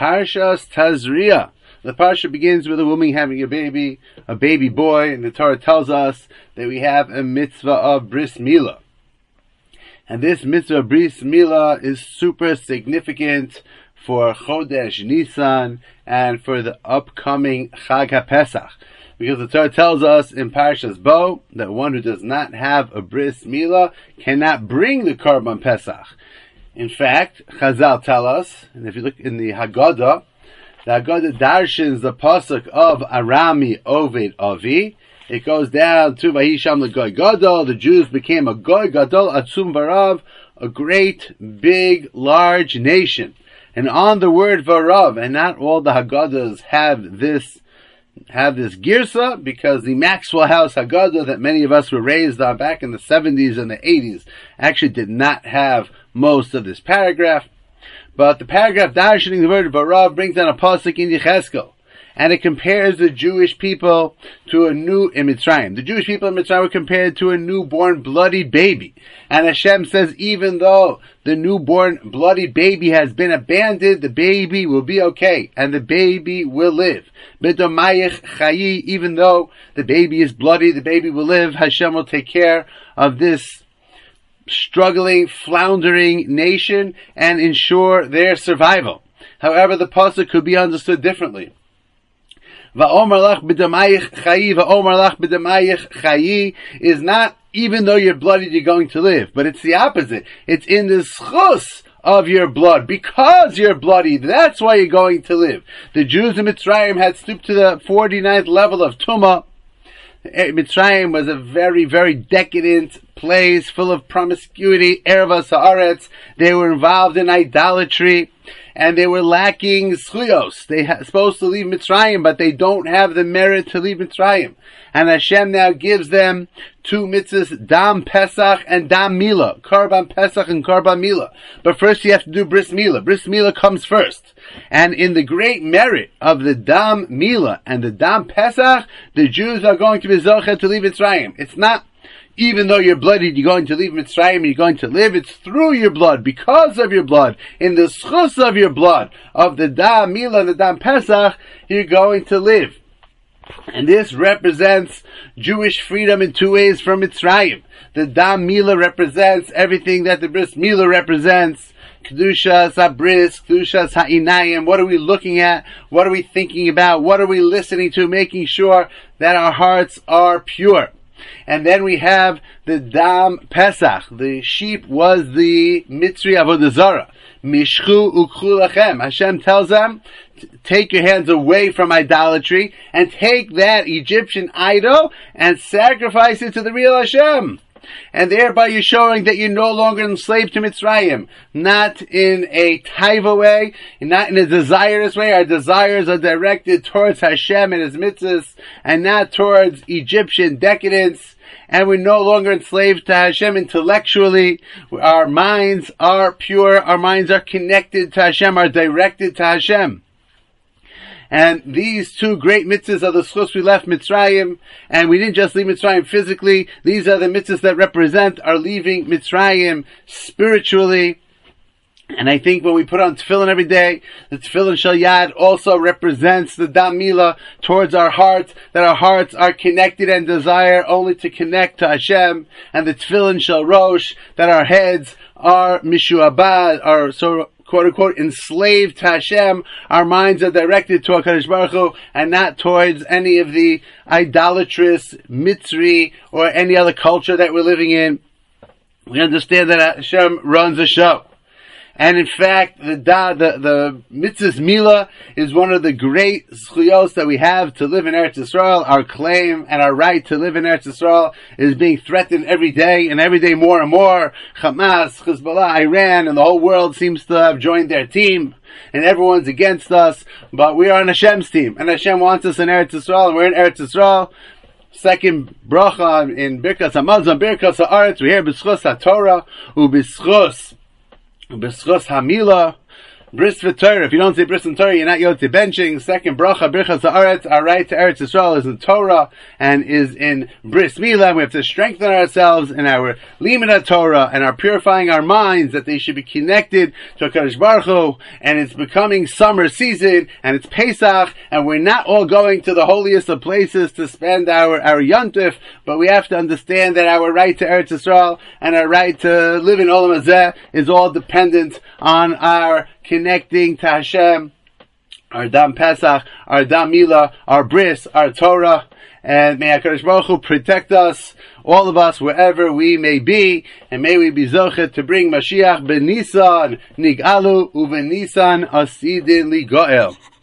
Parshas Tazria. The parsha begins with a woman having a baby boy, and the Torah tells us that we have a mitzvah of bris milah. And this mitzvah of bris milah is super significant for Chodesh Nisan and for the upcoming Chag HaPesach. Because the Torah tells us in Parshas Bo that one who does not have a bris milah cannot bring the Korban Pesach. In fact, Chazal tell us, and if you look in the Haggadah, the Haggadah darshins the pasuk of Arami Oved Avi. It goes down to Vayisham l'Goy Gadol. The Jews became a Goy Gadol Atzum Varav, a great, big, large nation. And on the word Varav, and not all the Haggadahs have this girsa, because the Maxwell House Haggadah that many of us were raised on back in the 70s and the 80s actually did not have most of this paragraph. But the paragraph darshaning the word Varav brings down a pasuk in Yecheskel, and it compares the Jewish people to a new in Mitzrayim. The Jewish people in Mitzrayim were compared to a newborn bloody baby. And Hashem says, even though the newborn bloody baby has been abandoned, the baby will be okay, and the baby will live. B'domayich chayi, even though the baby is bloody, the baby will live. Hashem will take care of this struggling, floundering nation and ensure their survival. However, the pasuk could be understood differently. Va'omar lach b'damayich chayi, va'omar lach b'damayich chayi is not, even though you're bloodied, you're going to live. But it's the opposite. It's in the schus of your blood. Because you're bloody, that's why you're going to live. The Jews in Mitzrayim had stooped to the 49th level of Tumah. Mitzrayim was a very, very decadent place full of promiscuity, erva sa'aretz. They were involved in idolatry, and they were lacking schuyos. They supposed to leave Mitzrayim, but they don't have the merit to leave Mitzrayim. And Hashem now gives them two mitzvahs, Dam Pesach and Dam Milah, Korban Pesach and Korban Milah. But first you have to do Bris Milah. Bris Milah comes first. And in the great merit of the Dam Milah and the Dam Pesach, the Jews are going to be zocheh to leave Mitzrayim. It's not, even though you're bloodied, you're going to leave Mitzrayim and you're going to live. It's through your blood, because of your blood, in the schus of your blood, of the Dam Milah and the Dam Pesach, you're going to live. And this represents Jewish freedom in two ways from Mitzrayim. The Dam Milah represents everything that the Bris Milah represents. Kedushas HaBris, Kedushas HaInayim. What are we looking at? What are we thinking about? What are we listening to? Making sure that our hearts are pure. And then we have the Dam Pesach. The sheep was the Mitzri Avodah Zarah. Mishchu ukchu lachem. Hashem tells them, take your hands away from idolatry and take that Egyptian idol and sacrifice it to the real Hashem. And thereby you're showing that you're no longer enslaved to Mitzrayim. Not in a taiva way, not in a desirous way. Our desires are directed towards Hashem and His mitzvahs, and not towards Egyptian decadence. And we're no longer enslaved to Hashem intellectually. Our minds are pure, our minds are connected to Hashem, are directed to Hashem. And these two great mitzvahs are the schus we left Mitzrayim, and we didn't just leave Mitzrayim physically. These are the mitzvahs that represent our leaving Mitzrayim spiritually. And I think when we put on tefillin every day, the tefillin shel yad also represents the Dam Milah towards our hearts, that our hearts are connected and desire only to connect to Hashem, and the tefillin shel rosh, that our heads are mishuabad, are so quote-unquote enslaved to Hashem. Our minds are directed to HaKadosh Baruch Hu and not towards any of the idolatrous Mitzri or any other culture that we're living in. We understand that Hashem runs the show. And in fact, the Mitzvahs Milah is one of the great zchuyos that we have to live in Eretz Yisrael. Our claim and our right to live in Eretz Yisrael is being threatened every day, and every day more and more. Hamas, Hezbollah, Iran, and the whole world seems to have joined their team, and everyone's against us, but we are on Hashem's team, and Hashem wants us in Eretz Yisrael, and we're in Eretz Yisraal. Second bracha in Birkas HaMazon, Birkas HaAretz, we hear B'schus HaTorah, U'B'schus B'schus Hamilah, Bris v'Torah. If you don't say bris and Torah, you're not yotze benching. Second bracha, birchas haaretz. Our right to Eretz Yisrael is in Torah and is in bris milah. We have to strengthen ourselves in our limud Torah and are purifying our minds that they should be connected to HaKadosh Baruch Hu. And it's becoming summer season and it's Pesach, and we're not all going to the holiest of places to spend our yontif, but we have to understand that our right to Eretz Yisrael and our right to live in Olam Hazeh is all dependent on our connecting to Hashem, our Dam Pesach, our Dam Milah, our Bris, our Torah, and may HaKadosh Baruch Hu protect us, all of us, wherever we may be, and may we be zochet to bring Mashiach ben Nisan, Nig'alu, uven Nisan, Asidin li Goel.